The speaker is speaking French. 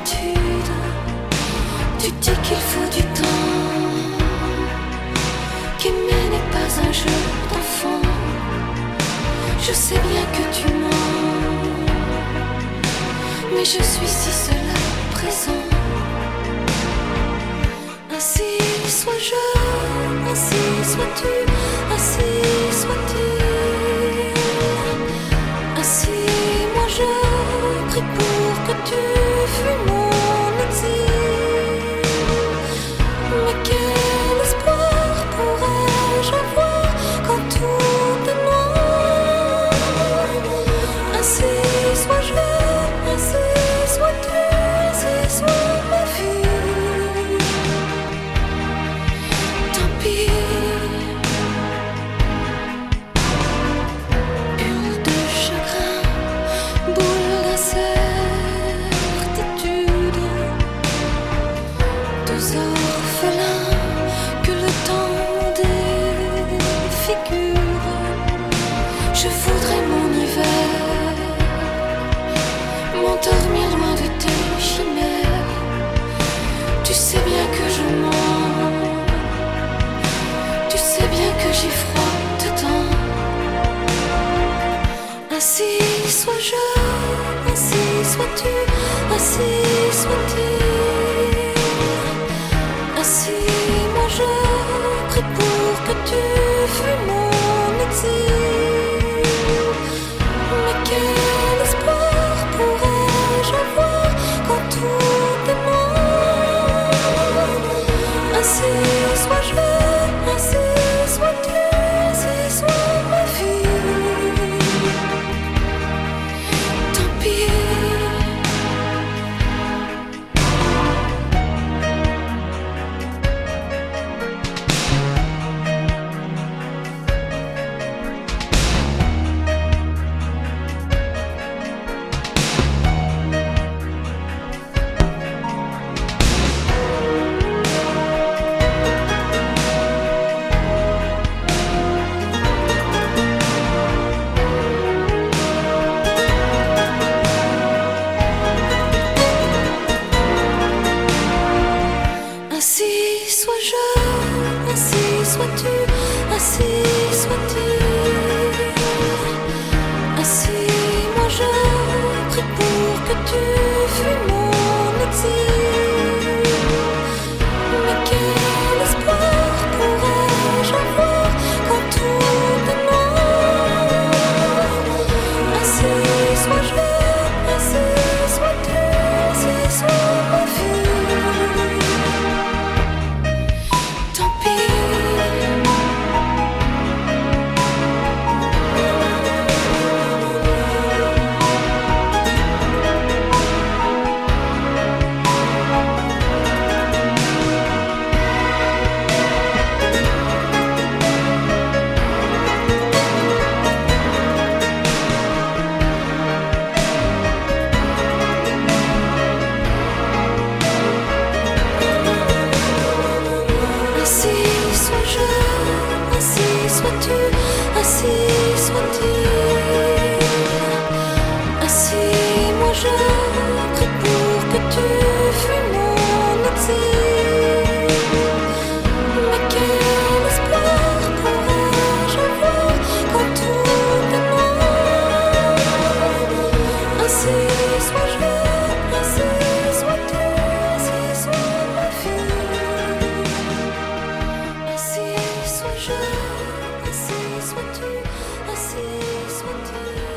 l'habitude. Tu dis qu'il faut du temps, qu'aimer n'est pas un jeu d'enfant. Je sais bien que tu mens, mais je suis si seul à présent. Ainsi sois-je, ainsi sois-tu, ainsi sois-tu. Ainsi moi je prie pour que tu fuis mon exil. Mais quel espoir pourrais-je avoir quand tout est noir? Ainsi sois-je, ainsi sois-tu, ainsi soit ma vie. Tant pis. Bulle de chagrin, boule d'incertitude. Deux orphelins que le temps défigure. Je voudrais mon hiver, m'endormir loin de tes chimères. Tu sais bien que je mens, tu sais bien que j'ai froid dedans. Ainsi sois-je, ainsi sois-tu, ainsi sois-tu. Ainsi moi je prie pour que tu fuis mon exil. Mais quel espoir pourrais-je avoir quand tout est noir? Ainsi sois-je, ainsi sois-tu, ainsi soit ma vie. Tant pis. Ainsi sois-je, ainsi sois-tu, ainsi sois-tu. Ainsi moi je prie pour que tu fuis mon exil. Mais quel espoir pourrais-je avoir quand tout est noir? Ainsi sois-je, ainsi sois-tu, ainsi soit ma vie. Tant pis. Ainsi sois-je, ainsi sois-tu, ainsi sois-tu. Ainsi moi je prie pour que tu fuis mon exil. Mais quel espoir pourrais-je avoir quand tout est noir? Ainsi sois-je, ainsi sois-tu, ainsi soit ma vie. Ainsi sois-je, ainsi sois-tu, ainsi sois-tu.